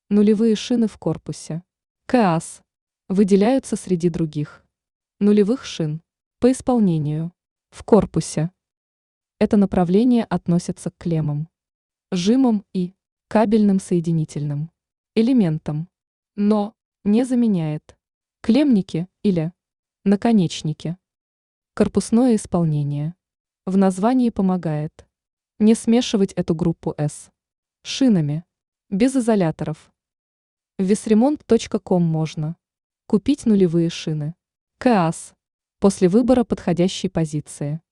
Нулевые шины в корпусе. КАС. Выделяются среди других нулевых шин по исполнению в корпусе. Это направление относится к клеммам, жимам и кабельным соединительным элементам, но не заменяет клеммники или наконечники. Корпусное исполнение в названии помогает не смешивать эту группу с шинами без изоляторов. В весремонт.ком можно купить нулевые шины КАС после выбора подходящей позиции.